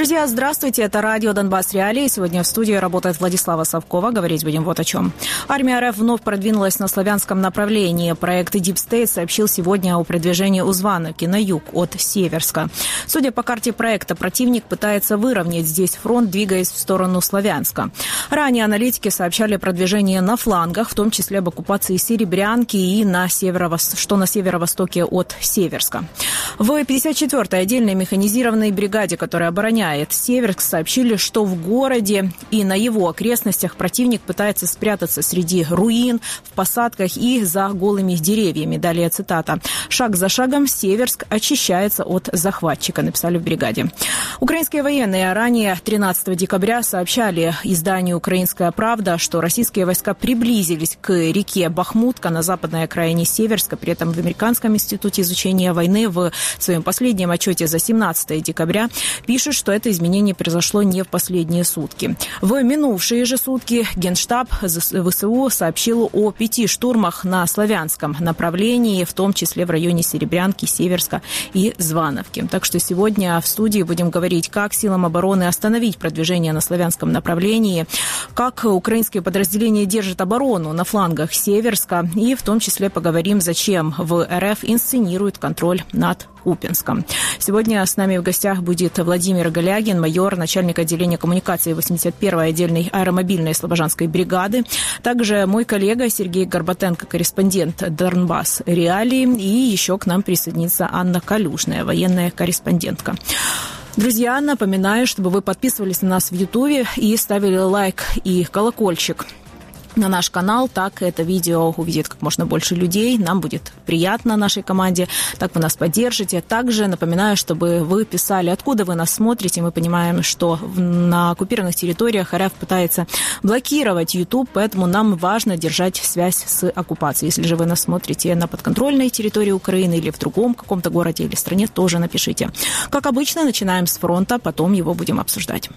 Друзья, здравствуйте. Это радио «Донбасс Реалии». Сегодня в студии работает Владислава Совкова. Говорить будем вот о чем. Армия РФ вновь продвинулась на славянском направлении. Проект Deep State сообщил сегодня о продвижении у Звановки на юг от Северска. Судя по карте проекта, противник пытается выровнять здесь фронт, двигаясь в сторону Славянска. Ранее аналитики сообщали о продвижении на флангах, в том числе об оккупации Серебрянки и на северо-востоке от Северска. В 54-й отдельной механизированной бригаде, которая обороняет Северск, сообщили, что в городе и на его окрестностях противник пытается спрятаться среди руин, в посадках и за голыми деревьями. Далее цитата. «Шаг за шагом Северск очищается от захватчика», написали в бригаде. Украинские военные ранее 13 декабря сообщали изданию «Украинская правда», что российские войска приблизились к реке Бахмутка на западной окраине Северска. При этом в Американском институте изучения войны в своем последнем отчете за 17 декабря пишет, что это изменение произошло не в последние сутки. В минувшие же сутки Генштаб ВСУ сообщил о 5 штурмах на славянском направлении, в том числе в районе Серебрянки, Северска и Звановки. Так что сегодня в студии будем говорить, как силам обороны остановить продвижение на славянском направлении, как украинские подразделения держат оборону на флангах Северска, и в том числе поговорим, зачем в РФ инсценируют контроль над Купинском. Сегодня с нами в гостях будет Владимир Галягин, майор, начальник отделения коммуникации 81-й отдельной аэромобильной слобожанской бригады. Также мой коллега Сергей Горбатенко, корреспондент Донбасс Реалии. И еще к нам присоединится Анна Калюжная, военная корреспондентка. Друзья, напоминаю, чтобы вы подписывались на нас в Ютубе и ставили лайк и колокольчик на наш канал, так это видео увидит как можно больше людей. Нам будет приятно, нашей команде, так вы нас поддержите. Также напоминаю, чтобы вы писали, откуда вы нас смотрите. Мы понимаем, что на оккупированных территориях РФ пытается блокировать YouTube, поэтому нам важно держать связь с оккупацией. Если же вы нас смотрите на подконтрольной территории Украины или в другом каком-то городе или стране, тоже напишите. Как обычно, начинаем с фронта, потом его будем обсуждать.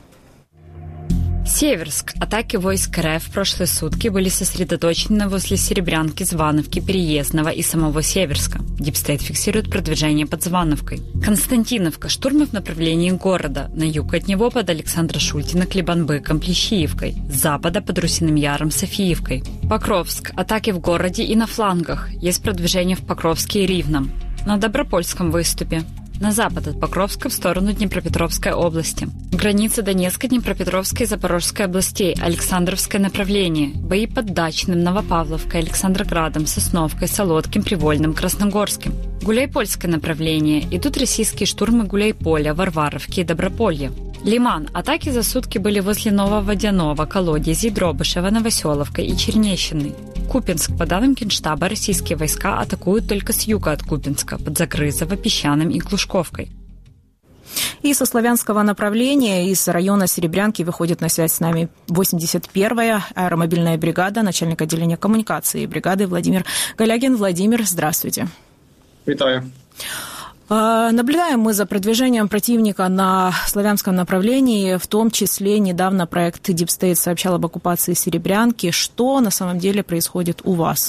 Северск. Атаки войск РФ в прошлые сутки были сосредоточены возле Серебрянки, Звановки, Переездного и самого Северска. Дипстейт фиксирует продвижение под Звановкой. Константиновка. Штурмы в направлении города. На юг от него под Александра Шультина, Клебанбыком, Плещеевкой. С запада под Русиным Яром, Софиевкой. Покровск. Атаки в городе и на флангах. Есть продвижение в Покровске и Ривном. На Добропольском выступе. На запад от Покровска в сторону Днепропетровской области. Граница Донецкой, Днепропетровской и Запорожской областей. Александровское направление. Бои под Дачным, Новопавловкой, Александроградом, Сосновкой, Солодким, Привольным, Красногорским. Гуляйпольское направление. Идут российские штурмы Гуляйполя, Варваровки и Доброполья. Лиман. Атаки за сутки были возле Нововодяного, Колодези, Дробышева, Новоселовка и Чернещины. Купинск. По данным Генштаба, российские войска атакуют только с юга от Купинска, под Закрызово, Песчаным и Глушковкой. И со славянского направления, из района Серебрянки выходит на связь с нами 81-я аэромобильная бригада, начальник отделения коммуникации бригады Владимир Галягин. Владимир, здравствуйте. Витаю. Наблюдаем мы за продвижением противника на славянском направлении, в том числе недавно проект Deep State сообщал об оккупации Серебрянки. Что на самом деле происходит у вас?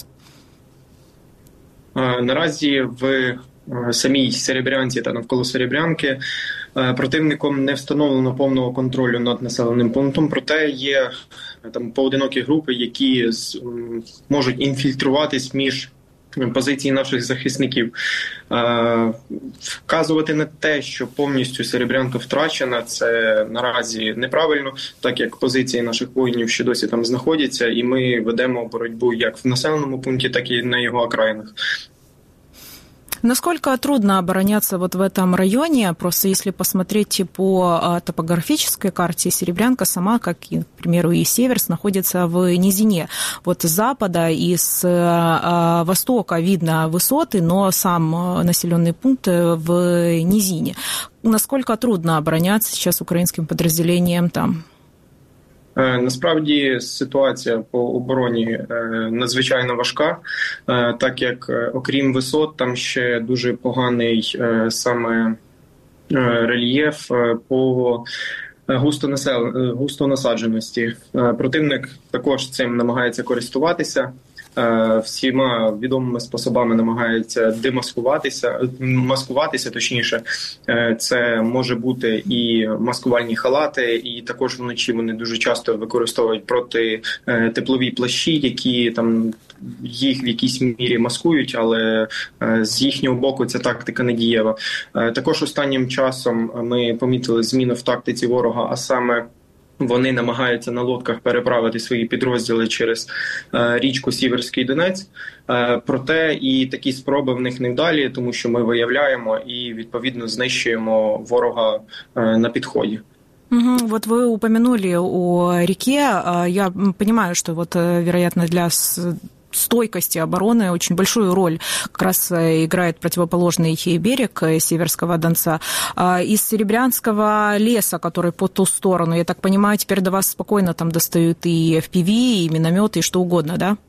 Наразі в самій Серебрянці та навколо Серебрянки противником не встановлено повного контролю над населеним пунктом, проте є там поодинокі групи, які можуть інфільтруватись між позиції наших захисників. Вказувати на те, що повністю Серебрянка втрачена, це наразі неправильно, так як позиції наших воїнів ще досі там знаходяться, і ми ведемо боротьбу як в населеному пункті, так і на його окраїнах. Насколько трудно обороняться вот в этом районе? Просто если посмотреть по топографической карте, Серебрянка сама, как, к примеру, и Северск, находится в низине. Вот с запада и с востока видно высоты, но сам населенный пункт в низине. Насколько трудно обороняться сейчас украинским подразделениям там? Насправді ситуація по обороні надзвичайно важка, так як окрім висот там ще дуже поганий саме рельєф по густонасадженості. Противник також цим намагається користуватися. всіма відомими способами намагаються маскуватися, точніше. Це може бути і маскувальні халати, і також вночі вони дуже часто використовують протитеплові плащі, які там їх в якійсь мірі маскують, але з їхнього боку ця тактика не дієва. Також останнім часом ми помітили зміну в тактиці ворога, а саме вони намагаються на лодках переправити свої підрозділи через річку Сіверський Донець. Проте і такі спроби в них невдалі, тому що ми виявляємо і, відповідно, знищуємо ворога на підході. Вот вы упомянули о реке. Я понимаю, что вот, вероятно, для стойкости обороны очень большую роль как раз играет противоположный берег Северского Донца. Из Серебрянского леса, который по ту сторону, я так понимаю, теперь до вас спокойно там достают и FPV, и минометы, и что угодно, да?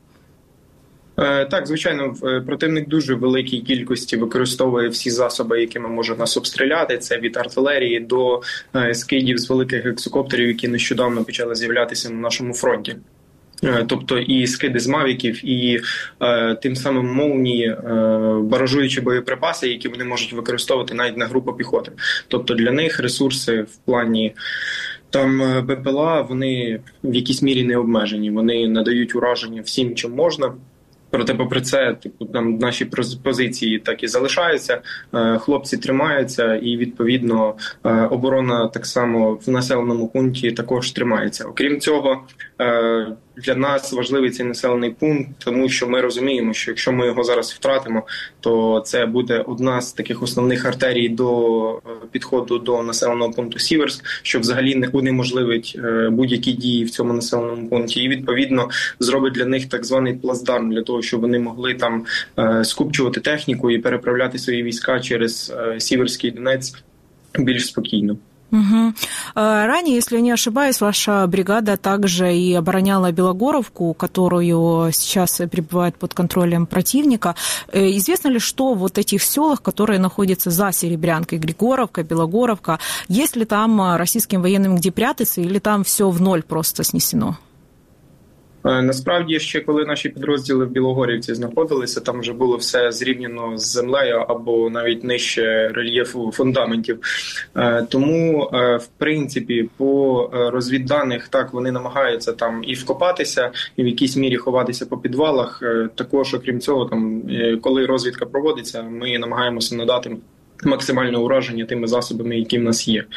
Так, звичайно, противник дуже в великій кількості використовує всі засоби, якими може нас обстріляти. Це від артилерії до скидів з великих гексокоптерів, які нещодавно почали з'являтися на нашому фронті. Тобто і скиди з мавіків, і тим самим молнії, баражуючі боєприпаси, які вони можуть використовувати навіть на групу піхоти. Тобто для них ресурси в плані там БПЛА, вони в якійсь мірі не обмежені. Вони надають ураження всім, чим можна. Проте, попри це, там наші позиції так і залишаються, хлопці тримаються, і, відповідно, оборона так само в населеному пункті також тримається. Окрім цього, для нас важливий цей населений пункт, тому що ми розуміємо, що якщо ми його зараз втратимо, то це буде одна з таких основних артерій до підходу до населеного пункту Сіверськ, що взагалі не унеможливить будь-які дії в цьому населеному пункті. І, відповідно, зробить для них так званий плацдарм, для того, щоб вони могли там скупчувати техніку і переправляти свої війська через Сіверський Донець більш спокійно. Угу. Ранее, если я не ошибаюсь, ваша бригада также и обороняла Белогоровку, которую сейчас пребывает под контролем противника. Известно ли, что в вот этих селах, которые находятся за Серебрянкой, Григоровка, Белогоровка, есть ли там российским военным где прятаться, или там все в ноль просто снесено? Насправді, ще коли наші підрозділи в Білогорівці знаходилися, там вже було все зрівняно з землею або навіть нижче рельєфу фундаментів. Тому, в принципі, по розвідданих, так, вони намагаються там і вкопатися, і в якійсь мірі ховатися по підвалах. Також, окрім цього, там, коли розвідка проводиться, ми намагаємося надати максимальне ураження тими засобами, які в нас є.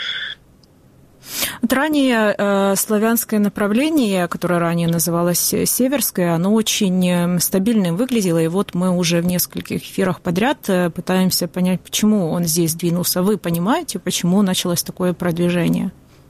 Вот ранее славянское направление, которое ранее называлось Северское, оно очень стабильным выглядело, и вот мы уже в нескольких эфирах подряд пытаемся понять, почему он здесь двинулся. Вы понимаете, почему началось такое продвижение?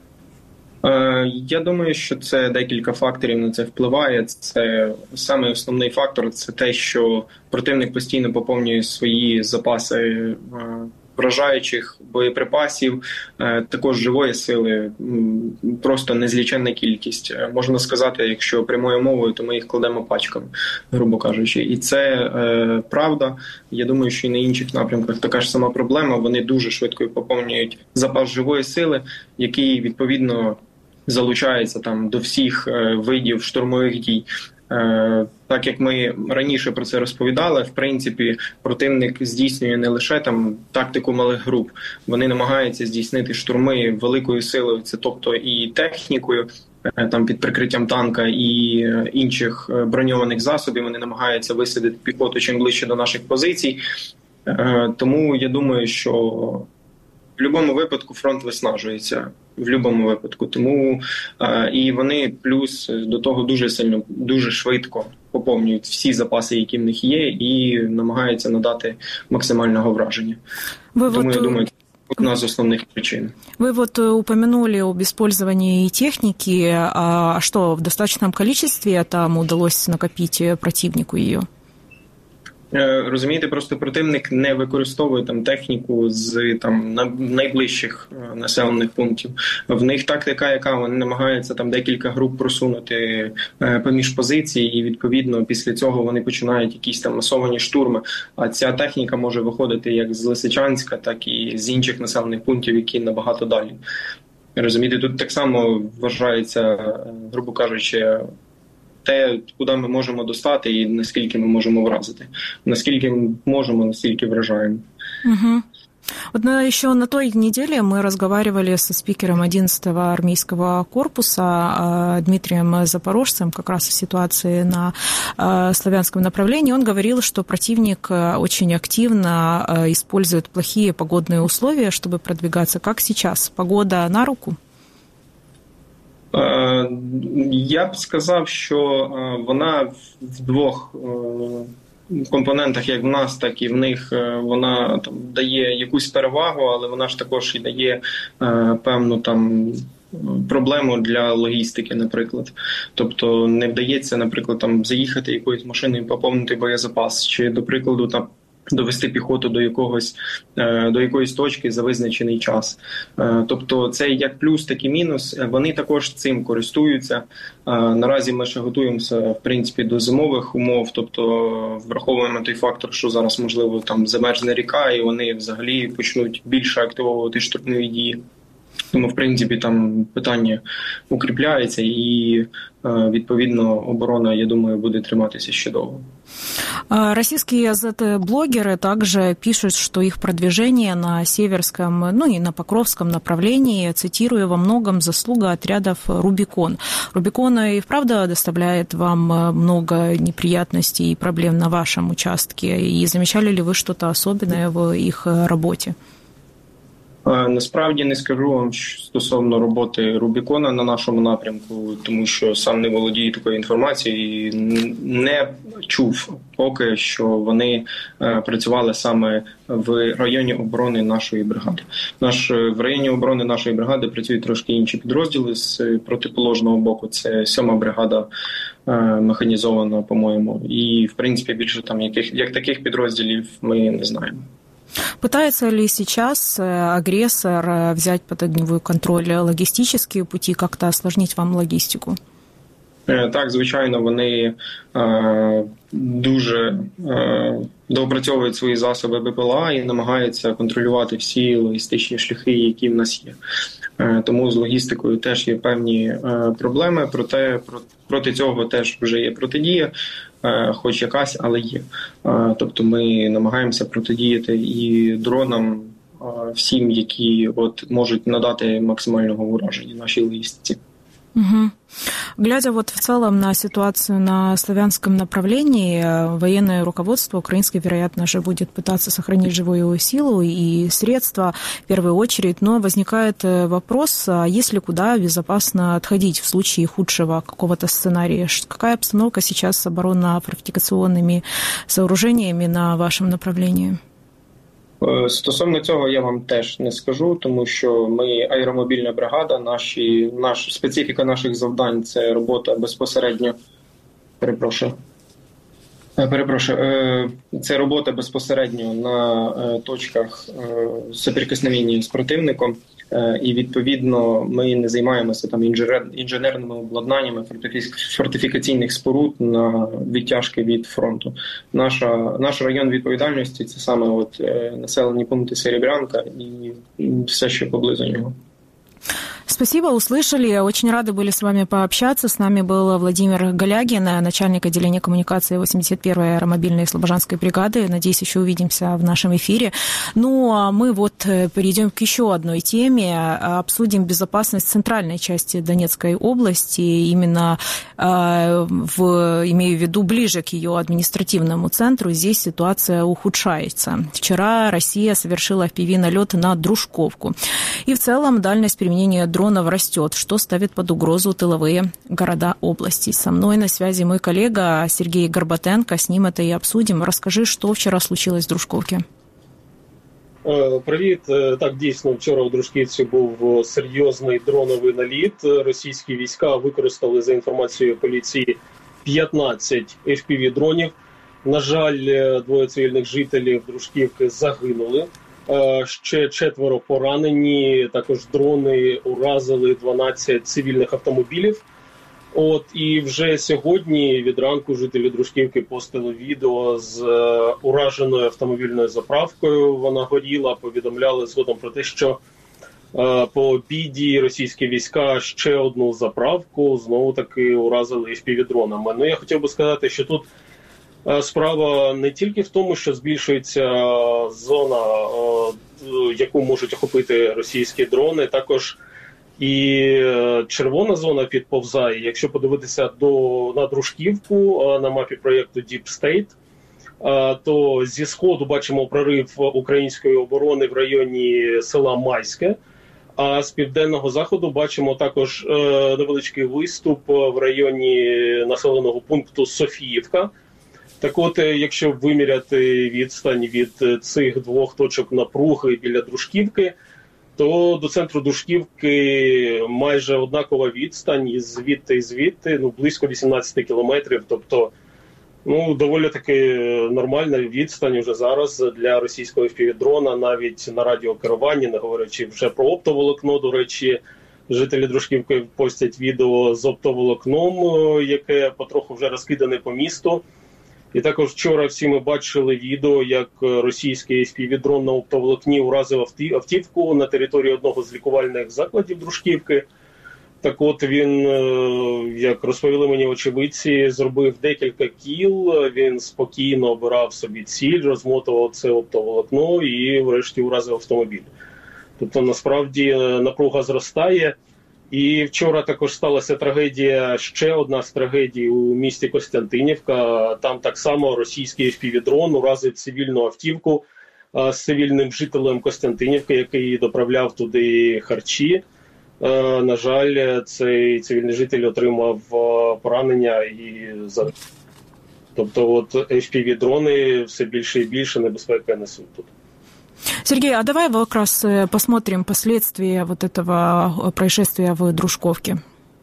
Я думаю, що це декілька факторів на це впливає. Це саме основний фактор – це те, що противник постійно поповнює свої запаси вражаючих боєприпасів, також живої сили, просто незліченна кількість. Можна сказати, якщо прямою мовою, то ми їх кладемо пачками, грубо кажучи. І це правда. Я думаю, що і на інших напрямках така ж сама проблема. Вони дуже швидко поповнюють запас живої сили, який, відповідно, залучається там до всіх видів штурмових дій. Так як ми раніше про це розповідали, в принципі, противник здійснює не лише там тактику малих груп, вони намагаються здійснити штурми великою силою, це тобто і технікою, там під прикриттям танка і інших броньованих засобів, вони намагаються висадити піхоту чим ближче до наших позицій. Тому я думаю, що в будь-якому випадку фронт виснажується. В будь-якому випадку. Тому і вони плюс до того дуже сильно, дуже швидко поповнюють всі запаси, які в них є, і намагаються надати максимального враження. Тому я думаю, це одна з основних причин. Вы вот упомянули об использовании техники. А что, в достаточном количестве там удалось накопить противнику ее? Розумієте, просто противник не використовує там техніку з там найближчих населених пунктів. В них тактика, яка вони намагаються там декілька груп просунути поміж позицій, і відповідно після цього вони починають якісь там масовані штурми. А ця техніка може виходити як з Лисичанська, так і з інших населених пунктів, які набагато далі. Розумієте, тут так само вважається, грубо кажучи, те, куди ми можемо достати і наскільки ми можемо вразити. Наскільки можемо, настільки вражаємо. Угу. Вот еще на той неделе мы разговаривали со спикером 11-го армейского корпуса Дмитрием Запорожцем как раз о ситуации на славянском направлении. Он говорил, что противник очень активно использует плохие погодные условия, чтобы продвигаться. Как сейчас? Погода на руку? Я б сказав, що вона в двох компонентах, як в нас, так і в них, вона там дає якусь перевагу, але вона ж також і дає певну там проблему для логістики, наприклад. Тобто не вдається, наприклад, там заїхати якоюсь машиною, поповнити боєзапас, чи, до прикладу, там довести піхоту до якоїсь точки за визначений час. Тобто це як плюс, так і мінус. Вони також цим користуються. Наразі ми ще готуємося, в принципі, до зимових умов, тобто враховуємо той фактор, що зараз, можливо, там замерзне ріка, і вони взагалі почнуть більше активовувати штурмові дії. Тому, в принципі, там питання укріпляється і, відповідно, оборона, я думаю, буде триматися ще довго. Российские ЗТ-блогеры также пишут, что их продвижение на Северском, ну и на Покровском направлении, цитирую, во многом заслуга отрядов «Рубикон». «Рубикон» и вправду доставляет вам много неприятностей и проблем на вашем участке. И замечали ли вы что-то особенное в их работе? Насправді не скажу вам стосовно роботи Рубікона на нашому напрямку, тому що сам не володію такою інформацією і не чув поки, що вони працювали саме в районі оборони нашої бригади. В районі оборони нашої бригади працюють трошки інші підрозділи з протиположного боку. Це 7-ма бригада механізована, по-моєму. І, в принципі, більше там як таких підрозділів ми не знаємо. Пытается ли сейчас агрессор взять под огневой контроль логистические пути, как-то осложнить вам логистику? Так, звичайно, вони дуже доопрацьовують свої засоби БПЛА і намагаються контролювати всі логістичні шляхи, які в нас є. Тому з логістикою теж є певні проблеми, проте проти цього теж вже є протидія, хоч якась, але є. Тобто ми намагаємося протидіяти і дронам, всім, які можуть надати максимального ураження нашій логістиці. Угу. Глядя в целом на ситуацию на славянском направлении, военное руководство украинское, вероятно же, будет пытаться сохранить живую силу и средства в первую очередь, но возникает вопрос, есть ли куда безопасно отходить в случае худшего какого-то сценария? Какая обстановка сейчас с оборонно-фортификационными сооружениями на вашем направлении? Стосовно цього я вам теж не скажу, тому що ми аеромобільна бригада, специфіка наших завдань – це робота безпосередньо, це робота безпосередньо на точках соприкосновення з противником, і відповідно ми не займаємося там інженерними обладнаннями фортифікаційних споруд на відтяжки від фронту. Наш район відповідальності – це саме населені пункти Серебрянка і все, що поблизу нього. Спасибо, услышали. Очень рады были с вами пообщаться. С нами был Владимир Голягин, начальник отделения коммуникации 81-й аэромобильной слобожанской бригады. Надеюсь, еще увидимся в нашем эфире. Ну, а мы перейдем к еще одной теме. Обсудим безопасность центральной части Донецкой области. Именно имею в виду ближе к ее административному центру. Здесь ситуация ухудшается. Вчера Россия совершила FPV-налет на Дружковку. И в целом дальность применения дронов растет, что ставит под угрозу тыловые города области. Со мной на связи мой коллега Сергей Горбатенко. С ним это и обсудим. Расскажи, что вчера случилось в Дружковке. Привіт. Так, дійсно, вчора у Дружківці був серйозний дроновий наліт. Російські війська використали, за інформацією поліції, 15 FPV-дронів. На жаль, 2 цивільних жителів Дружківки загинули. Ще 4 поранені, також дрони уразили 12 цивільних автомобілів. І вже сьогодні від ранку жителі Дружківки постили відео з ураженою автомобільною заправкою. Вона горіла, повідомляли згодом про те, що По обіді російські війська ще одну заправку знову-таки уразили FPV-дронами. Ну, я хотів би сказати, що тут справа не тільки в тому, що збільшується зона, яку можуть охопити російські дрони, також і червона зона підповзає. Якщо подивитися на Дружківку на мапі проєкту Deep State, то зі сходу бачимо прорив української оборони в районі села Майське, а з південного заходу бачимо також невеличкий виступ в районі населеного пункту Софіївка. Так от, якщо виміряти відстань від цих двох точок напруги біля Дружківки, то до центру Дружківки майже однакова відстань, і звідти, близько 18 кілометрів, тобто доволі таки нормальна відстань уже зараз для російського FPV-дрона, навіть на радіокеруванні, не говорячи вже про оптоволокно. До речі, жителі Дружківки постять відео з оптоволокном, яке потроху вже розкидане по місту. І також вчора всі ми бачили відео, як російський FPV-дрон на оптоволокні уразив автівку на території одного з лікувальних закладів Дружківки. Так от він, як розповіли мені очевидці, зробив декілька кіл, він спокійно обирав собі ціль, розмотував це оптоволокно і врешті уразив автомобіль. Тобто насправді напруга зростає. І вчора також сталася трагедія, ще одна з трагедій у місті Костянтинівка. Там так само російський FPV-дрон уразив цивільну автівку з цивільним жителем Костянтинівки, який доправляв туди харчі. На жаль, цей цивільний житель отримав поранення і загинув. Тобто от FPV-дрони все більше і більше небезпеки несуть тут. Сергей, а давай как раз посмотрим последствия вот этого происшествия в Дружковке.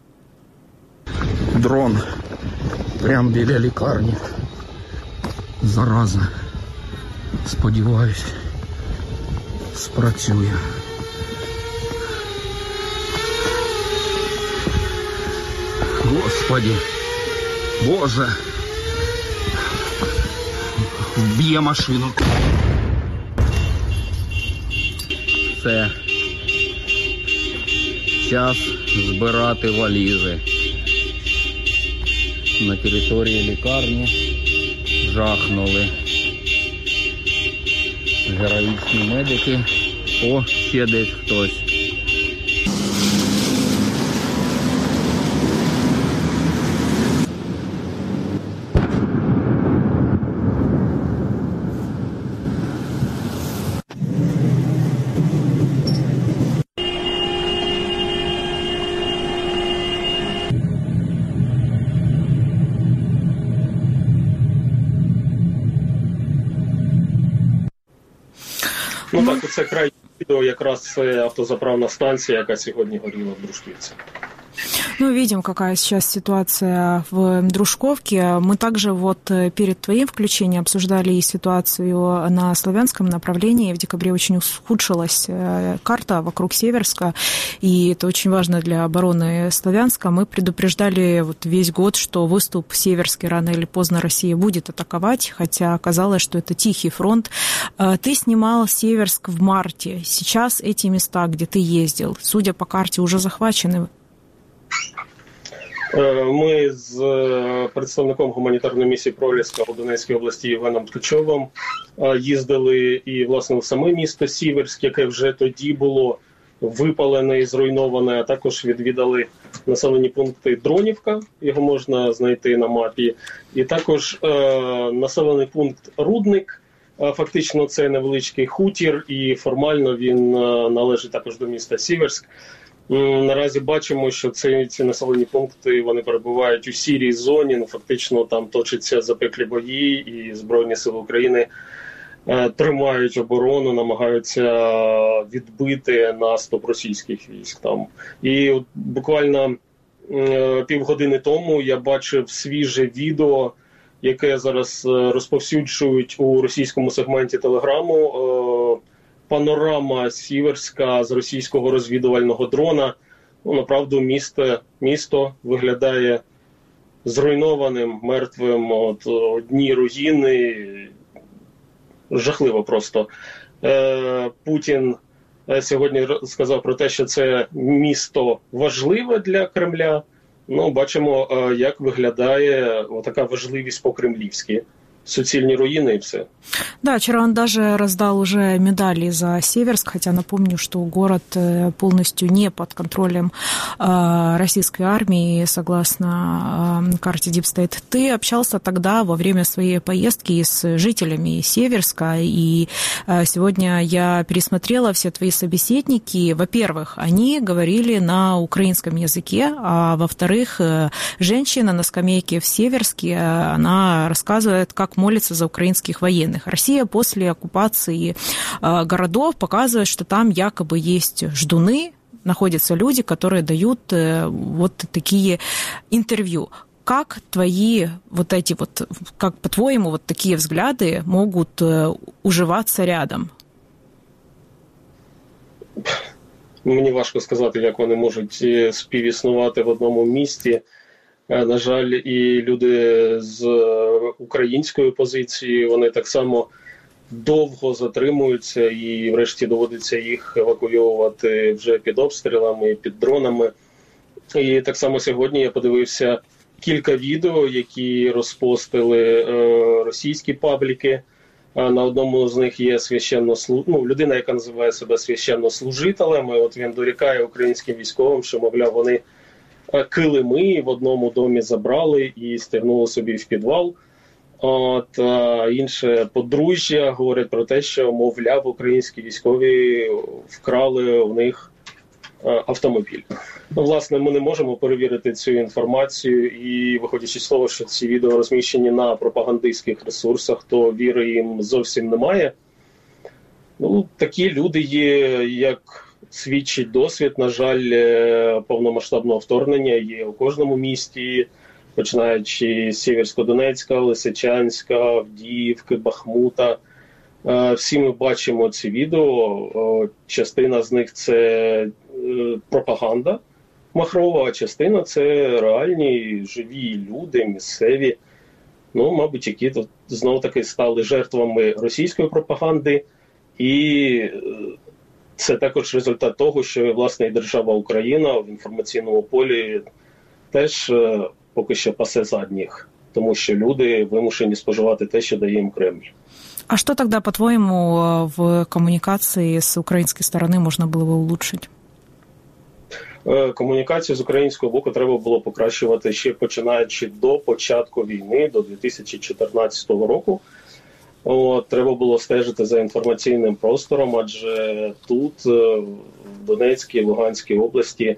Дрон прямо біля лікарні. Зараза. Сподіваюсь, спрацює. Господи, Боже, вб'є машину. Це час збирати валізи. На території лікарні жахнули героїчні медики. О, ще десь хтось. Так, це край відео, якраз це автозаправна станція, яка сьогодні горіла в Дружківці. Видим, какая сейчас ситуация в Дружковке. Мы также перед твоим включением обсуждали и ситуацию на славянском направлении. В декабре очень ухудшилась карта вокруг Северска, и это очень важно для обороны Славянска. Мы предупреждали весь год, что выступ Северский рано или поздно Россия будет атаковать, хотя оказалось, что это тихий фронт. Ты снимал Северск в марте. Сейчас эти места, где ты ездил, судя по карте, уже захвачены. Ми з представником гуманітарної місії «Проліска» у Донецькій області Євгеном Ткачовим їздили і, власне, в саме місто Сіверськ, яке вже тоді було випалене і зруйноване, а також відвідали населені пункти Дронівка, його можна знайти на мапі, і також населений пункт Рудник. Фактично це невеличкий хутір, і формально він належить також до міста Сіверськ. Наразі бачимо, що ці населені пункти, вони перебувають у сірій зоні, фактично там точаться запеклі бої, і Збройні Сили України тримають оборону, намагаються відбити наступ російських військ там. І от буквально півгодини тому я бачив свіже відео, яке зараз розповсюджують у російському сегменті Телеграму. Панорама Сіверська з російського розвідувального дрона. Направду місто виглядає зруйнованим, мертвим, одні руїни. Жахливо просто. Путін сьогодні сказав про те, що це місто важливе для Кремля. Ну, бачимо, як виглядає така важливість по-кремлівськи. Суцільні руины и все. Да, вчера он даже раздал уже медали за Северск, хотя напомню, что город полностью не под контролем российской армии, согласно карте Deep State. Ты общался тогда во время своей поездки с жителями Северска, и сегодня я пересмотрела все твои собеседники. Во-первых, они говорили на украинском языке, а во-вторых, женщина на скамейке в Северске, она рассказывает, как молится за украинских военных. Россия после оккупации городов показывает, что там якобы есть ждуны, находятся люди, которые дают вот такие интервью. Как твои вот эти вот, как по-твоему, вот такие взгляды могут уживаться рядом? Мені важко сказати, як вони можуть співіснувати в одному місті. На жаль, і люди з української позиції, вони так само довго затримуються і врешті доводиться їх евакуювати вже під обстрілами, під дронами. І так само сьогодні я подивився кілька відео, які розпостили російські пабліки. На одному з них є людина, яка називає себе священнослужителем. І от він дорікає українським військовим, що, мовляв, вони килими в одному домі забрали і стягнули собі в підвал. Інше подружжя говорять про те, що, мовляв, українські військові вкрали у них автомобіль. Власне, ми не можемо перевірити цю інформацію і, виходячи з того, що ці відео розміщені на пропагандистських ресурсах, то віри їм зовсім немає. Ну, такі люди є, як свідчить досвід, на жаль, повномасштабного вторгнення є у кожному місті, починаючи з Сєвєрсько-Донецька, Лисичанська, Авдіївки, Бахмута. Всі ми бачимо ці відео, частина з них – це пропаганда махрова, а частина – це реальні, живі люди, місцеві, ну, мабуть, які тут знову-таки стали жертвами російської пропаганди. І це також результат того, що, власне, і держава Україна в інформаційному полі теж поки що пасе задніх, тому що люди вимушені споживати те, що дає їм Кремль. А что тогда, по-твоему, в коммуникации с украинской стороны можно было бы улучшить? Комунікацію з українського боку треба було покращувати ще починаючи до початку війни, до 2014 року. Треба було стежити за інформаційним простором, адже тут, в Донецькій, Луганській області,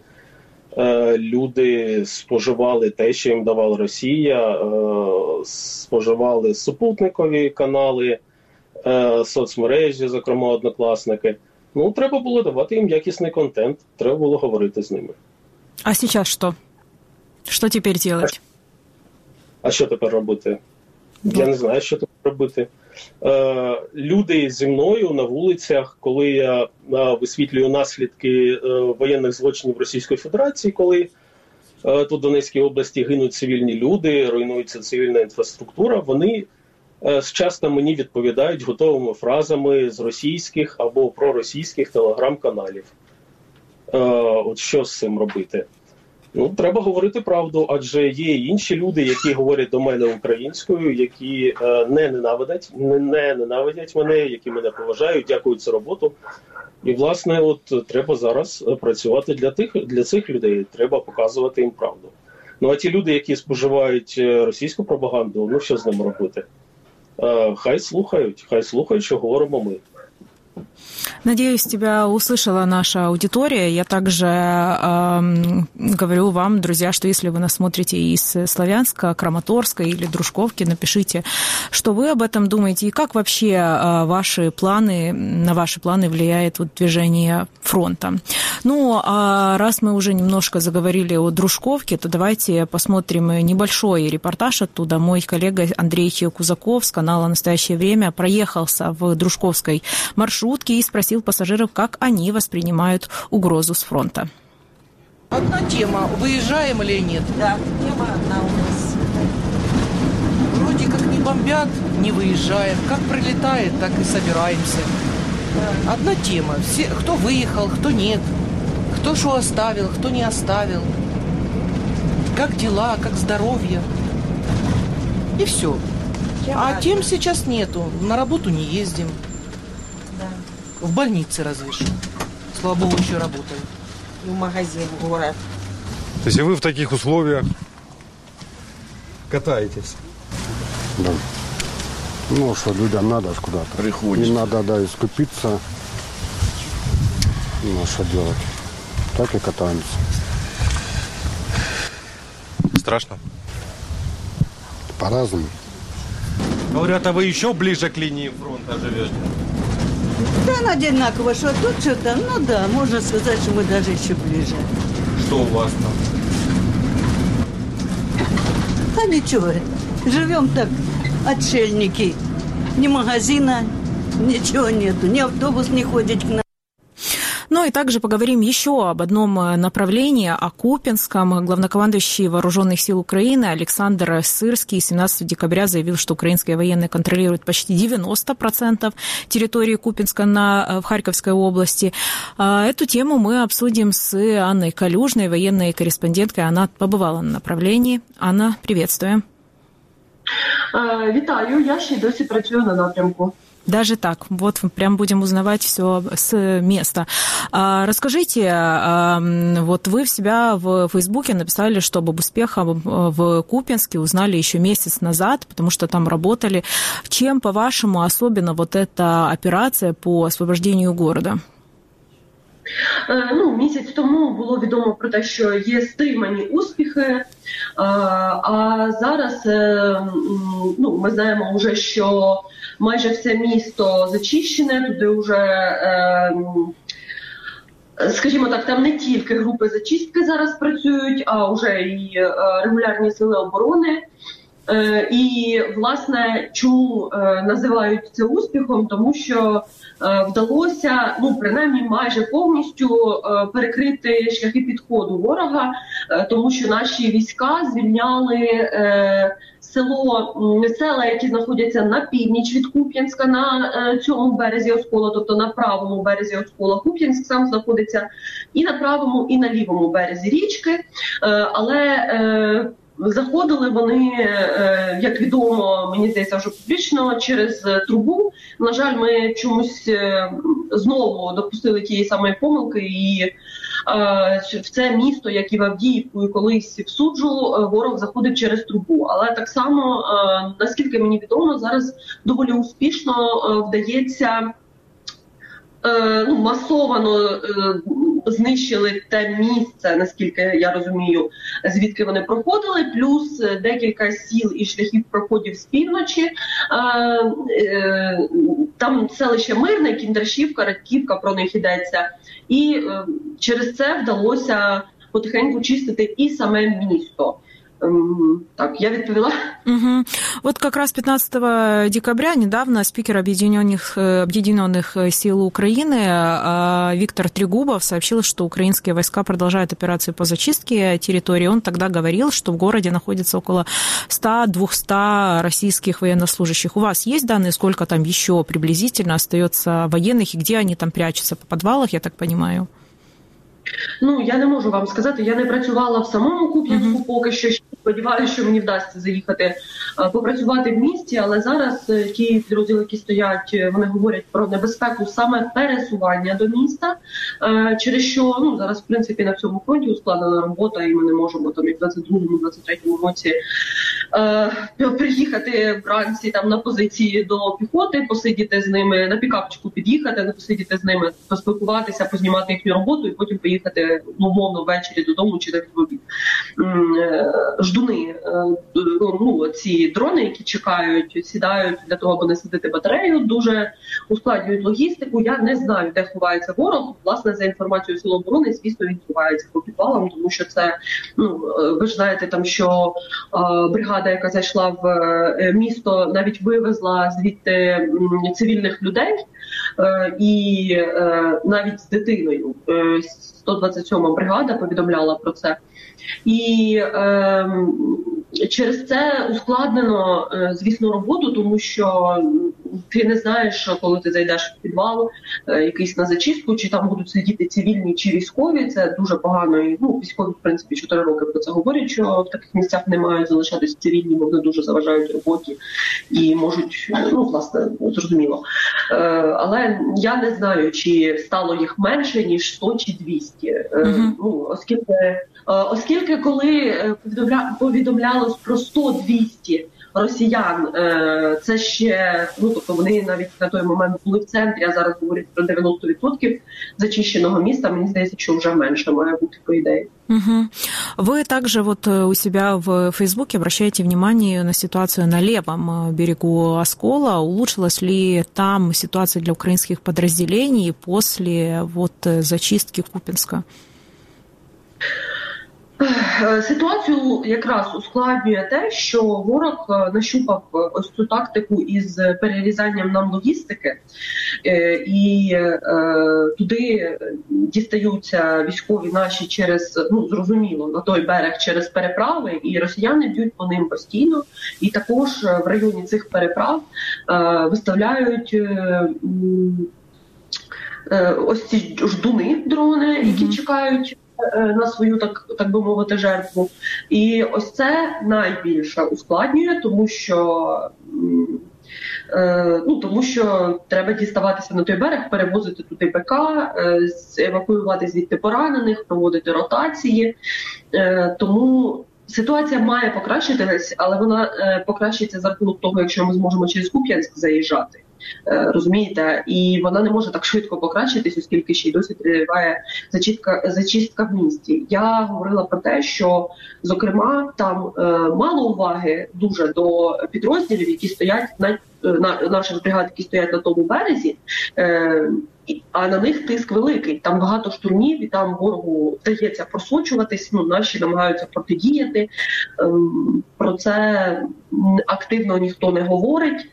люди споживали те, що їм давала Росія, споживали супутникові канали, соцмережі, зокрема Однокласники. Ну, треба було давати їм якісний контент, треба було говорити з ними. А зараз що? Що тепер робити? А що тепер робити? Я не знаю, що тепер робити. Люди зі мною на вулицях, коли я висвітлюю наслідки воєнних злочинів Російської Федерації, коли тут в Донецькій області гинуть цивільні люди, руйнується цивільна інфраструктура, вони часто мені відповідають готовими фразами з російських або проросійських телеграм-каналів. От що з цим робити? Ну, треба говорити правду, адже є інші люди, які говорять до мене українською, які не ненавидять мене, які мене поважають, дякують за роботу. І, власне, от треба зараз працювати для цих людей, треба показувати їм правду. Ну, а ті люди, які споживають російську пропаганду, ну, що з ними робити? Хай слухають, що говоримо ми. Надеюсь, тебя услышала наша аудитория. Я также говорю вам, друзья, что если вы нас смотрите из Славянска, Краматорска или Дружковки, напишите, что вы об этом думаете и как вообще на ваши планы влияет вот движение фронта. Ну, а раз мы уже немножко заговорили о Дружковке, то давайте посмотрим небольшой репортаж оттуда. Мой коллега Андрей Кузаков с канала «Настоящее время» проехался в Дружковской маршрутке и спросил пассажиров, как они воспринимают угрозу с фронта. Одна тема. Выезжаем или нет? Да, тема одна у нас. Вроде как не бомбят, не выезжаем. Как прилетает, так и собираемся. Одна тема. Все, кто выехал, кто нет. Кто что оставил, кто не оставил. Как дела, как здоровье. И все. А тем сейчас нету. На работу не ездим. Да. В больнице разве что. Слава богу, еще работаю. И в магазин, в город. То есть вы в таких условиях катаетесь? Да. Ну, что людям надо куда-то. Приходится. Им надо, да, искупиться. Ну, что делать? Так и катаемся. Страшно? По-разному. Говорят, а вы еще ближе к линии фронта живете? Да, одинаково, что тут, что там. Ну да, можно сказать, что мы даже еще ближе. Что у вас там? А ничего, живем так, отшельники. Ни магазина, ничего нету, ни автобус не ходит к нам. Ну и также поговорим еще об одном направлении, о Купянском. Главнокомандующий Вооруженных сил Украины Александр Сырский 17 декабря заявил, что украинские военные контролируют почти 90% территории Купянска в Харьковской области. Эту тему мы обсудим с Анной Калюжной, военной корреспонденткой. Она побывала на направлении. Анна, приветствую. Вітаю, я ще й досі працюю на напрямку. Даже так. Вот прям будем узнавать все с места. Расскажите, вот вы в себя в Фейсбуке написали, что об успехах в Купянске узнали еще месяц назад, потому что там работали. Чем, по-вашему, особенно вот эта операция по освобождению города? Місяць тому було відомо про те, що є стримані успіхи, а зараз ми знаємо вже, що майже все місто зачищене, туди вже, скажімо так, там не тільки групи зачистки зараз працюють, а вже і регулярні сили оборони. І, власне, чому називають це успіхом? Тому що вдалося, принаймні майже повністю перекрити шляхи підходу ворога, тому що наші війська звільняли села, які знаходяться на північ від Куп'янська, на цьому березі Оскола, тобто на правому березі Оскола. Куп'янськ сам знаходиться і на правому, і на лівому березі річки, але заходили вони, як відомо, мені здається, вже публічно, через трубу. На жаль, ми чомусь знову допустили тієї самої помилки, і в це місто, як і в Авдіївку, і колись в Суджу, ворог заходить через трубу. Але так само, наскільки мені відомо, зараз доволі успішно вдається масовано знищили те місце, наскільки я розумію, звідки вони проходили, плюс декілька сіл і шляхів проходів з півночі. Там селище Мирне, Кіндрашівка, Радьківка, про них йдеться. І через це вдалося потихеньку чистити і саме місто. Так, я відповіла. Угу. Вот как раз 15 декабря недавно спикер Объединенных сил Украины Виктор Трегубов сообщил, что украинские войска продолжают операцию по зачистке территории. Он тогда говорил, что в городе находится около 100-200 российских военнослужащих. У вас есть данные, сколько там еще приблизительно остается военных и где они там прячутся? По подвалах, я так понимаю? Я не можу вам сказати, я не працювала в самому Куп'янську поки що. Сподіваюся, що мені вдасться заїхати попрацювати в місті, але зараз ті підрозділи, які стоять, вони говорять про небезпеку саме пересування до міста, через що зараз, в принципі, на цьому фронті ускладнена робота, і ми не можемо там і в 22-23 році приїхати вранці там на позиції до піхоти, посидіти з ними, на пікапчику під'їхати, посидіти з ними, поспілкуватися, познімати їхню роботу і потім поїхати умовно ввечері додому чи так в обід. Ждуни, ці дрони, які чекають, сідають для того, аби насадити батарею, дуже ускладнюють логістику. Я не знаю, де ховається ворог. Власне, за інформацією Сил оборони, звісно, він ховається по підвалам, тому що це, ви ж знаєте, там, що бригада, яка зайшла в місто, навіть вивезла звідти цивільних людей, і навіть з дитиною. 127-ма бригада повідомляла про це. І через це ускладнено, звісно, роботу, тому що ти не знаєш, коли ти зайдеш в підвал якийсь на зачистку, чи там будуть сидіти цивільні чи військові. Це дуже погано. І, військові, в принципі, 4 роки про це говорять, що в таких місцях не мають залишатися цивільні, бо вони дуже заважають роботі і можуть, власне, зрозуміло. Але я не знаю, чи стало їх менше, ніж 100 чи 200. Оскільки коли повідомлялось про 100-200 росіян, це ще, тобто вони навіть на той момент були в центрі, а зараз говорять про 90% зачищеного міста, мені здається, що вже менше має бути, по ідеї. Угу. Вы также у себя в Фейсбуке обращаете внимание на ситуацию на левом берегу Оскола. Улучшилась ли там ситуация для украинских подразделений после зачистки Куп'янська? Ситуацію якраз ускладнює те, що ворог нащупав ось цю тактику із перерізанням нам логістики, і туди дістаються військові наші через, зрозуміло, на той берег через переправи, і росіяни б'ють по ним постійно, і також в районі цих переправ виставляють ось ці ждуни, дрони, які чекають на свою, так би мовити, жертву. І ось це найбільше ускладнює, тому що треба діставатися на той берег, перевозити туди БК, евакуювати звідти поранених, проводити ротації. Тому ситуація має покращитись, але вона покращиться за рахунок того, якщо ми зможемо через Куп'янськ заїжджати. Розумієте? І вона не може так швидко покращитись, оскільки ще й досі триває зачистка в місті. Я говорила про те, що, зокрема, там мало уваги дуже до підрозділів, які стоять наших бригад, які стоять на тому березі, а на них тиск великий. Там багато штурмів, і там ворогу вдається просочуватись, наші намагаються протидіяти. Про це активно ніхто не говорить.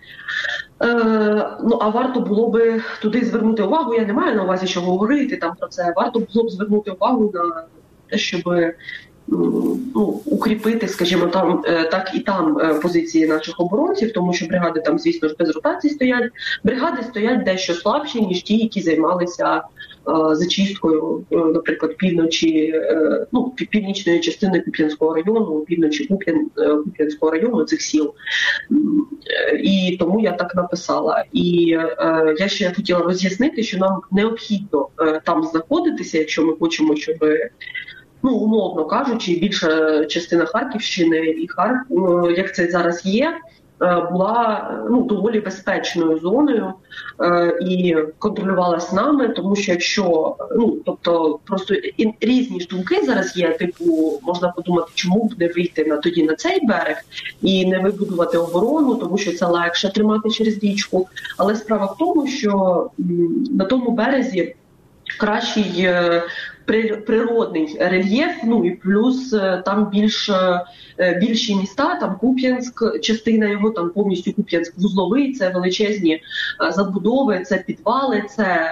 А варто було би туди звернути увагу. Я не маю на увазі, що говорити там про це. Варто було б звернути увагу на те, щоб укріпити, скажімо, там так і там позиції наших оборонців, тому що бригади там, звісно ж, без ротації стоять. Бригади стоять дещо слабші, ніж ті, які займалися зачисткою, наприклад, північної частини Куп'янського району, півночі Куп'янського району, цих сіл. І тому я так написала. І я ще хотіла роз'яснити, що нам необхідно там знаходитися, якщо ми хочемо, щоб, умовно кажучи, більша частина Харківщини і як це зараз є, була доволі безпечною зоною і контролювалась нами, тому що якщо, тобто просто різні ж думки зараз є, типу, можна подумати, чому б не вийти тоді на цей берег і не вибудувати оборону, тому що це легше тримати через річку, але справа в тому, що на тому березі кращий природний рельєф, і плюс там більші міста, там Куп'янськ, частина його, там повністю Куп'янськ вузловий, це величезні забудови, це підвали, це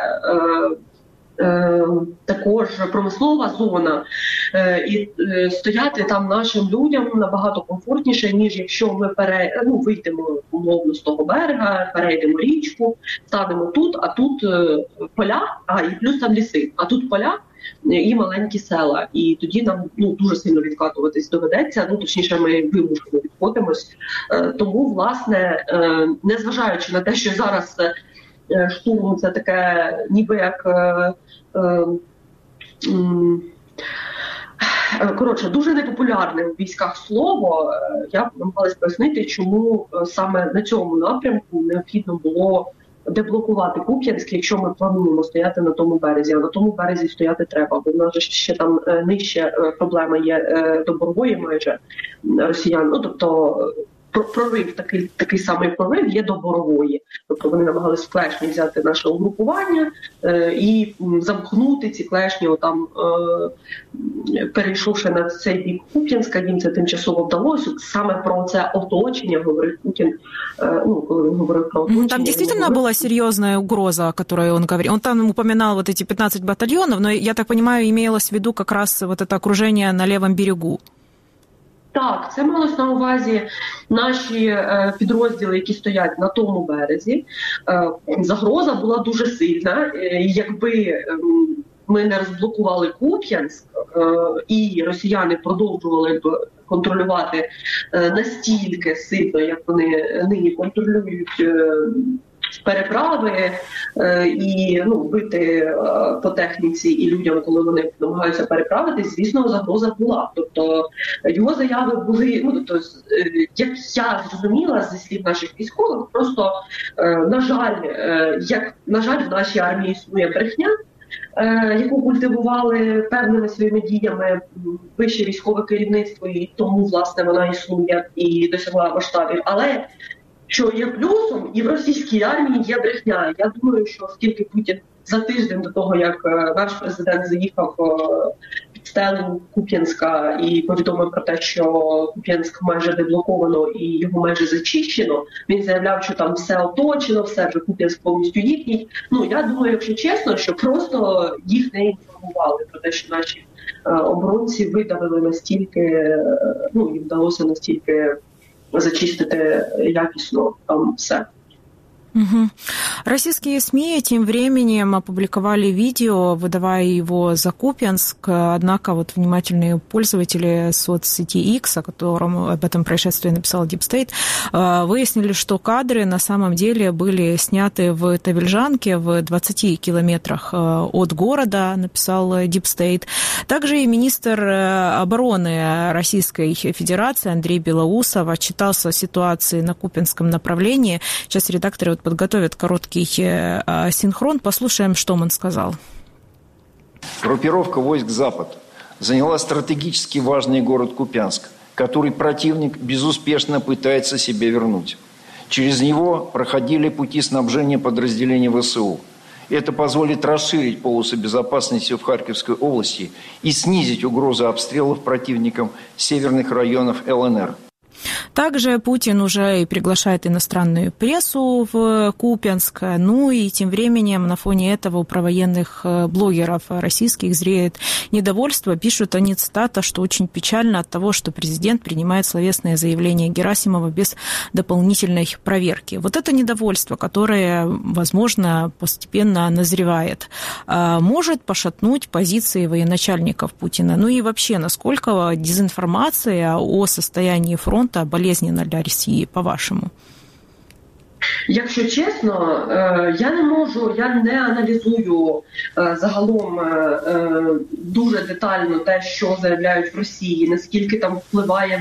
також промислова зона, і стояти там нашим людям набагато комфортніше, ніж якщо ми вийдемо умовно з того берега, перейдемо річку, станемо тут, а тут поля, і плюс там ліси, а тут поля і маленькі села. І тоді нам дуже сильно відкатуватись доведеться, точніше ми вимушено відходимось. Тому, власне, незважаючи на те, що зараз штурм це таке ніби як дуже непопулярне в військах слово, я б намагалась пояснити, чому саме на цьому напрямку необхідно було деблокувати Куп'янськ, якщо ми плануємо стояти на тому березі. А на тому березі стояти треба, бо в нас же ще там нижче проблема є до Борової майже росіян. Тобто прорив, такий самий прорив є до Борової. Тобто вони намагалися в клешні взяти наше угрупування і замкнути ці клешні, перейшовши на цей бік Куп'янська, їм це тимчасово вдалося. Саме про це оточення говорив Путін, коли він говорив про оточення. Там действительно была серьезная угроза, о которой он говорил. Он там упоминал эти 15 батальонов, но, я так понимаю, имелось в виду как раз это окружение на левом берегу. Так, це малось на увазі наші підрозділи, які стоять на тому березі. Загроза була дуже сильна. Якби ми не розблокували Куп'янськ, і росіяни продовжували б контролювати настільки сильно, як вони нині контролюють переправи і бити по техніці і людям, коли вони намагаються переправитись, звісно, загроза була. Тобто його заяви були, як я зрозуміла зі слів наших військових, просто, на жаль, в нашій армії існує брехня, яку культивували певними своїми діями вище військове керівництво, і тому, власне, вона існує і досягла масштабів. Але що є плюсом, і в російській армії є брехня. Я думаю, що оскільки Путін за тиждень до того, як наш президент заїхав під стелу Куп'янська і повідомив про те, що Куп'янськ майже деблоковано і його майже зачищено, він заявляв, що там все оточено, все вже Куп'янськ повністю їхній. Я думаю, якщо чесно, що просто їх не інформували про те, що наші оборонці видавили настільки, їм вдалося настільки зачистити якісно там все. Угу. Российские СМИ тем временем опубликовали видео, выдавая его за Куп'янск, однако внимательные пользователи соцсети X, об этом происшествии написал Deep State, выяснили, что кадры на самом деле были сняты в Тавельжанке, в 20 километрах от города, написал Deep State. Также и министр обороны Российской Федерации Андрей Белоусов отчитался о ситуации на Куп'янском направлении. Сейчас редакторы подготовят короткий синхрон. Послушаем, что он сказал. Группировка войск «Запад» заняла стратегически важный город Куп'янск, который противник безуспешно пытается себе вернуть. Через него проходили пути снабжения подразделений ВСУ. Это позволит расширить полосу безопасности в Харьковской области и снизить угрозу обстрелов противником северных районов ЛНР. Также Путин уже и приглашает иностранную прессу в Куп'янск. И тем временем на фоне этого у провоенных блогеров российских зреет недовольство. Пишут они, цитата, что очень печально от того, что президент принимает словесное заявление Герасимова без дополнительной проверки. Вот это недовольство, которое, возможно, постепенно назревает, может пошатнуть позиции военачальников Путина. И вообще, насколько дезинформация о состоянии фронта болезненно для Росії, по-вашому? Якщо чесно, я не аналізую загалом дуже детально те, що заявляють в Росії, наскільки там впливає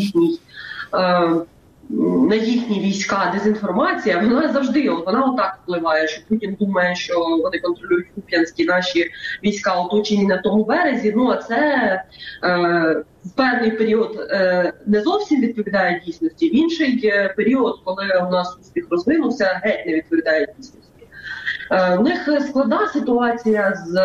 на їхні війська дезінформація. Вона завжди, вона отак впливає, що Путін думає, що вони контролюють Куп'янськ, наші війська оточені на тому березі. А це в певний період не зовсім відповідає дійсності, в інший період, коли у нас успіх розвинувся, геть не відповідає дійсності. У них складна ситуація з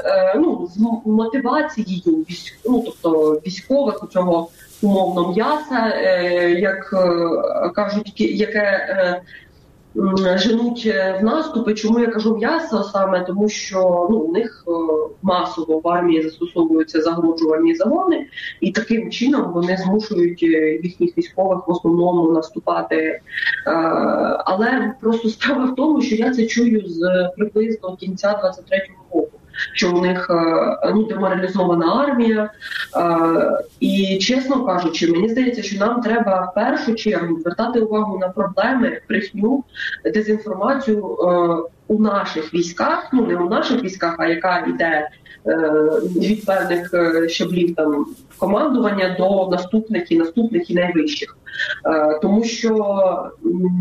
мотивацією, тобто військових у цього умовно м'яса, як кажуть, яке женуть в наступи. Чому я кажу м'ясо саме? Тому що у них масово в армії застосовуються загороджувальні загони, і таким чином вони змушують їхніх військових в основному наступати. Але просто справа в тому, що я це чую з приблизно кінця 23-го року, що у них деморалізована армія. І, чесно кажучи, мені здається, що нам треба в першу чергу звертати увагу на проблеми, брехню, дезінформацію у наших військах, не у наших військах, а яка йде від певних щаблів там командування до наступних і найвищих. Тому що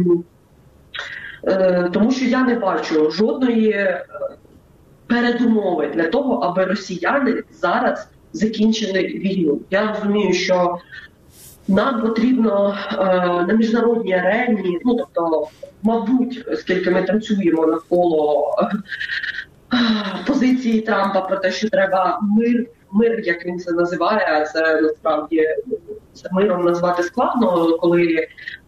я не бачу жодної передумови для того, аби росіяни зараз закінчили війну. Я розумію, що нам потрібно на міжнародній арені, мабуть, оскільки ми танцюємо навколо позиції Трампа про те, що треба мир, як він це називає, а це насправді це миром назвати складно, коли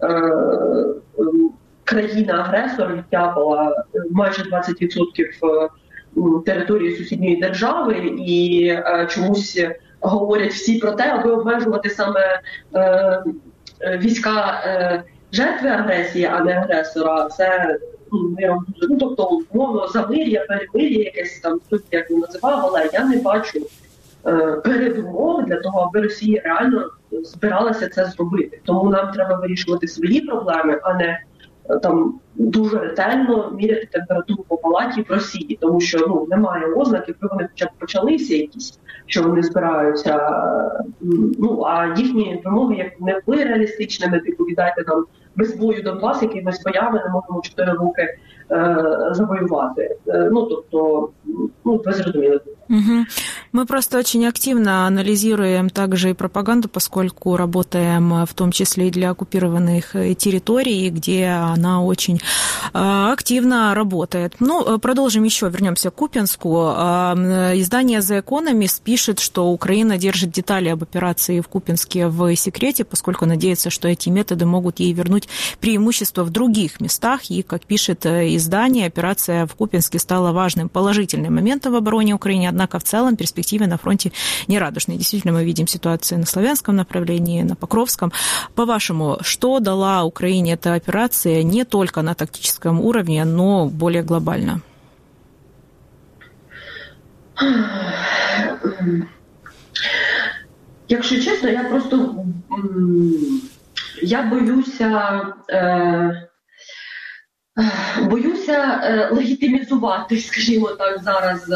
країна-агресор відтяпала майже 20% території сусідньої держави і чомусь говорять всі про те, аби обмежувати саме війська жертви агресії, а не агресора. Це тобто умовно замир'я, перемир'я, якесь там, як він називав, але я не бачу передумови для того, аби Росія реально збиралася це зробити. Тому нам треба вирішувати свої проблеми, а не там дуже ретельно міряти температуру по палаті в Росії, тому що немає ознак, якби вони хоча б почалися якісь, що вони збираються, а їхні вимоги як не були реалістичними, типу віддайте нам без бою Донбас, який без боями не можемо 4 роки завоевать. Вы зрозумели. Мы просто очень активно анализируем также и пропаганду, поскольку работаем в том числе и для оккупированных территорий, где она очень активно работает. Продолжим еще, вернемся к Купянску. Издание The Economist пишет, что Украина держит детали об операции в Купянске в секрете, поскольку надеется, что эти методы могут ей вернуть преимущество в других местах. И, как пишет издание, операция в Купянске стала важным положительным моментом в обороне Украины, однако в целом перспективы на фронте нерадужные. Действительно, мы видим ситуацию на Славянском направлении, на Покровском. По-вашему, что дала Украине эта операция не только на тактическом уровне, но более глобально? Якщо чесно, я боюся легітимізувати, скажімо так, зараз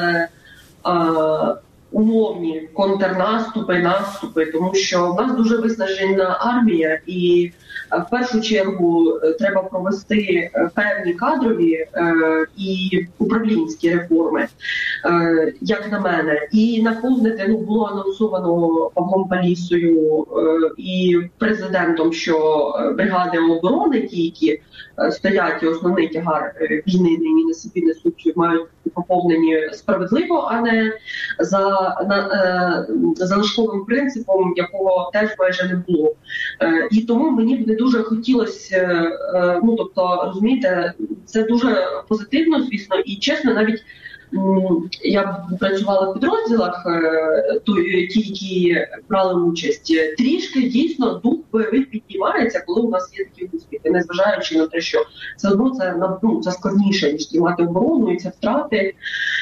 умовні контрнаступи, наступи, тому що в нас дуже виснажена армія і в першу чергу треба провести певні кадрові і управлінські реформи, як на мене. І наповнити, було анонсовано Павлом Палісою і президентом, що бригади оборони, ті, які стоять, і основний тягар війни нині на собі несуть, мають поповнені справедливо, а не за залишковим принципом, якого теж майже не було. І тому мені б не дуже хотілося, розумієте, це дуже позитивно, звісно, і чесно, навіть я працювала в підрозділах, ті, які брали участь, трішки дійсно дух бойовий піднімається, коли у нас є такі успіхи, незважаючи на те, що все одно це складніше, ніж тримати оборону, і це втрати.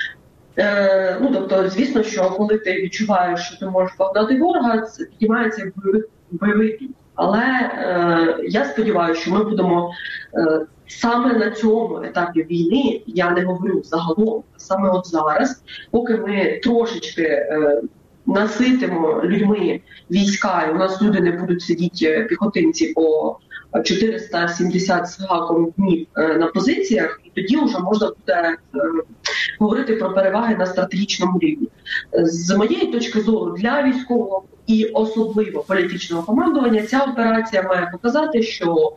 Звісно, що коли ти відчуваєш, що ти можеш погнати ворога, це піднімається бойовий дух. Але я сподіваюся, що ми будемо саме на цьому етапі війни, я не говорю загалом, саме от зараз, поки ми трошечки наситимо людьми війська, і у нас люди не будуть сидіти піхотинці по 470 з гаком днів на позиціях, і тоді вже можна буде говорити про переваги на стратегічному рівні. З моєї точки зору, для військового і особливо політичного командування ця операція має показати, що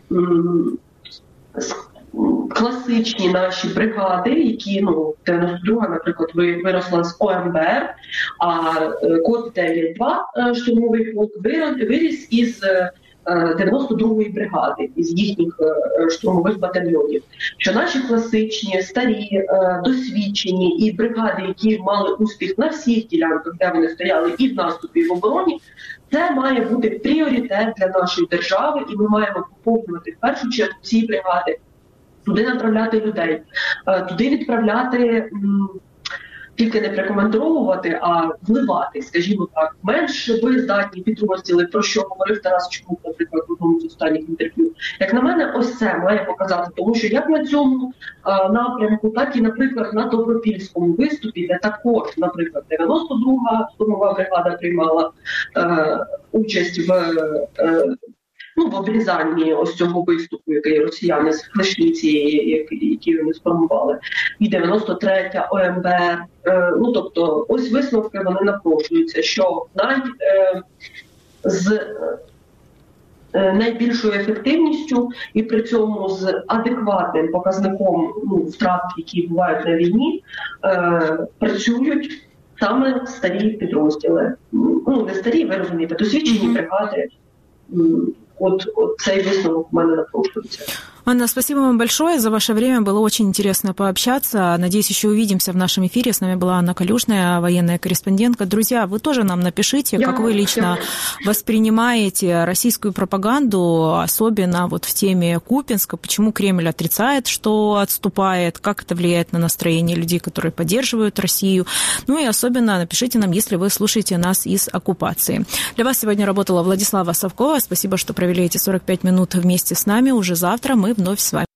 класичні наші бригади, які, 92-га, наприклад, виросла з ОМБР, а код 9.2 штурмовий полк виріс із 92-ї бригади, із їхніх штурмових батальйонів. Що наші класичні, старі, досвідчені і бригади, які мали успіх на всіх ділянках, де вони стояли і в наступі, і в обороні, це має бути пріоритет для нашої держави, і ми маємо поповнювати в першу чергу ці бригади, туди направляти людей, туди відправляти, тільки не прикомандировувати, а вливати, скажімо так, менш боєздатні підрозділи, про що говорив Тарас Чмут, наприклад, в одному з останніх інтерв'ю. Як на мене, ось це має показати, тому що як на цьому напрямку, так і, наприклад, на Добропільському виступі, де також, наприклад, 92-га штурмова бригада приймала участь в обрізанні ось цього виступу, який росіяни з клешниці, які вони сформували, і 93-я ОМБР. Ось висновки вони напрошуються, що з найбільшою ефективністю і при цьому з адекватним показником втрат, які бувають на війні, працюють саме старі підрозділи. Не старі, ви розумієте, досвідчені бригади. От цей висновок у мене напрошується. Анна, спасибо вам большое за ваше время. Было очень интересно пообщаться. Надеюсь, еще увидимся в нашем эфире. С нами была Анна Калюжная, военная корреспондентка. Друзья, вы тоже нам напишите, как вы лично воспринимаете российскую пропаганду, особенно вот в теме Купянска, почему Кремль отрицает, что отступает, как это влияет на настроение людей, которые поддерживают Россию. Ну и особенно напишите нам, если вы слушаете нас из оккупации. Для вас сегодня работала Владислава Совкова. Спасибо, что провели эти 45 минут вместе с нами. Уже завтра мы вновь с вами.